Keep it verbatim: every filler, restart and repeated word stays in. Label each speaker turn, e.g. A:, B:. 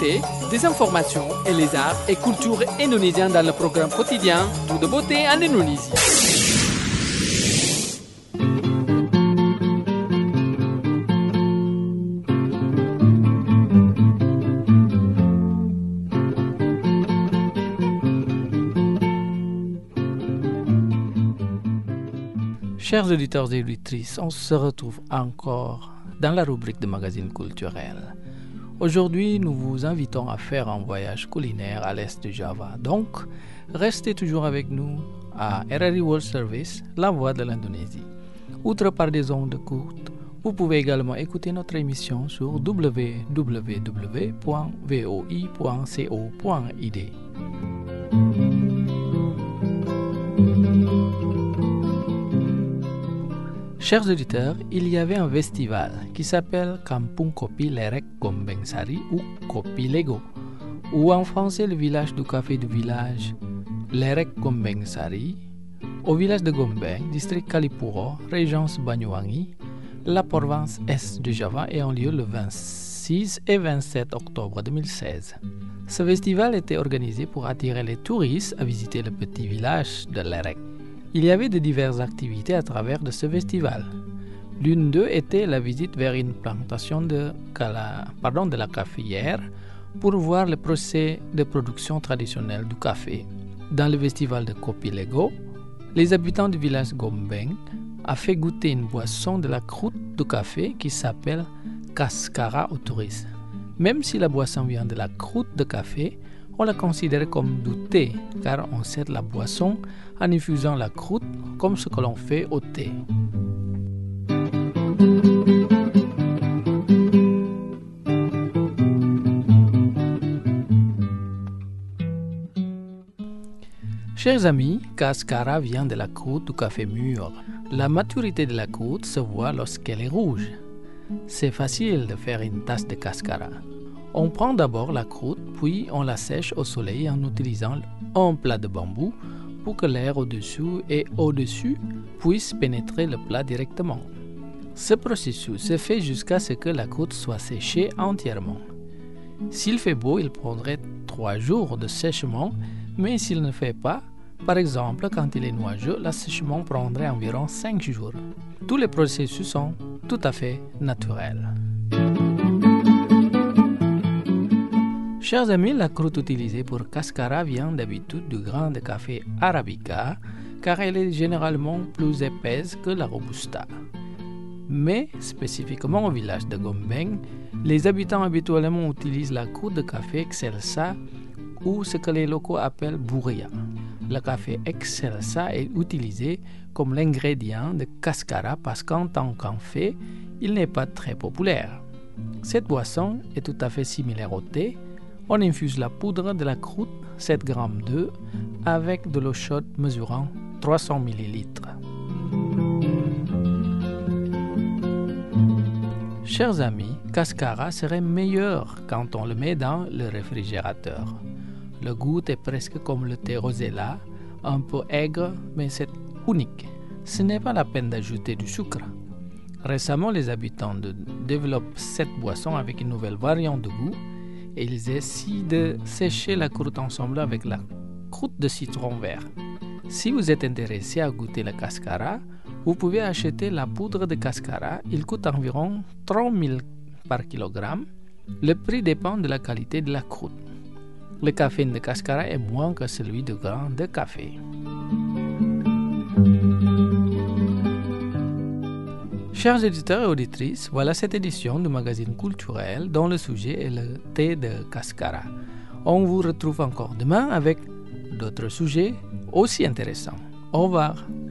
A: l'actualité, des informations et les arts et cultures indonésiens dans le programme quotidien Tout de beauté en Indonésie. Chers auditeurs et auditrices, on se retrouve encore dans la rubrique de magazine culturel. Aujourd'hui, nous vous invitons à faire un voyage culinaire à l'est de Java. Donc, restez toujours avec nous à R R I World Service, la voix de l'Indonésie. Outre par des ondes courtes, vous pouvez également écouter notre émission sur w w w point v o i point co point i d. Chers auditeurs, il y avait un festival qui s'appelle Kampung Kopi Lerek Gombeng Sari ou Kopi Lego, ou en français le village du café du village Lerek Gombeng Sari, au village de Gombeng, district Kalipuro, régence Banyuwangi, la province est de Java, ayant lieu le vingt-six et vingt-sept octobre deux mille seize. Ce festival était organisé pour attirer les touristes à visiter le petit village de Lerek. Il y avait de diverses activités à travers de ce festival. L'une d'eux était la visite vers une plantation de, cala, pardon, de la caféière pour voir le procès de production traditionnel du café. Dans le festival de Kopi Lego, les habitants du village Gombeng ont fait goûter une boisson de la croûte du café qui s'appelle Kaskara aux touristes. Même si la boisson vient de la croûte de café, on la considère comme du thé, car on sert la boisson en infusant la croûte comme ce que l'on fait au thé. Chers amis, Kaskara vient de la croûte du café mûr. La maturité de la croûte se voit lorsqu'elle est rouge. C'est facile de faire une tasse de Kaskara. On prend d'abord la croûte, puis on la sèche au soleil en utilisant un plat de bambou pour que l'air au-dessous et au-dessus puisse pénétrer le plat directement. Ce processus se fait jusqu'à ce que la croûte soit séchée entièrement. S'il fait beau, il prendrait trois jours de séchement, mais s'il ne fait pas, par exemple quand il est nuageux, l'assèchement prendrait environ cinq jours. Tous les processus sont tout à fait naturels. Chers amis, la croûte utilisée pour Kaskara vient d'habitude du grain de café Arabica, car elle est généralement plus épaisse que la Robusta. Mais, spécifiquement au village de Gombeng, les habitants habituellement utilisent la croûte de café Excelsa ou ce que les locaux appellent Buria. Le café Excelsa est utilisé comme l'ingrédient de Kaskara parce qu'en tant qu'en fait, il n'est pas très populaire. Cette boisson est tout à fait similaire au thé. On infuse la poudre de la croûte, sept grammes d'œufs, avec de l'eau chaude mesurant trois cents millilitres. Chers amis, Kaskara serait meilleur quand on le met dans le réfrigérateur. Le goût est presque comme le thé rosella, un peu aigre, mais c'est unique. Ce n'est pas la peine d'ajouter du sucre. Récemment, les habitants de, développent cette boisson avec une nouvelle variante de goût. Et ils essaient de sécher la croûte ensemble avec la croûte de citron vert. Si vous êtes intéressé à goûter la Kaskara, vous pouvez acheter la poudre de Kaskara. Il coûte environ trente mille par kilogramme. Le prix dépend de la qualité de la croûte. Le café de Kaskara est moins que celui de grain de café. Chers éditeurs et auditrices, voilà cette édition du magazine culturel dont le sujet est le thé de Kaskara. On vous retrouve encore demain avec d'autres sujets aussi intéressants. Au revoir.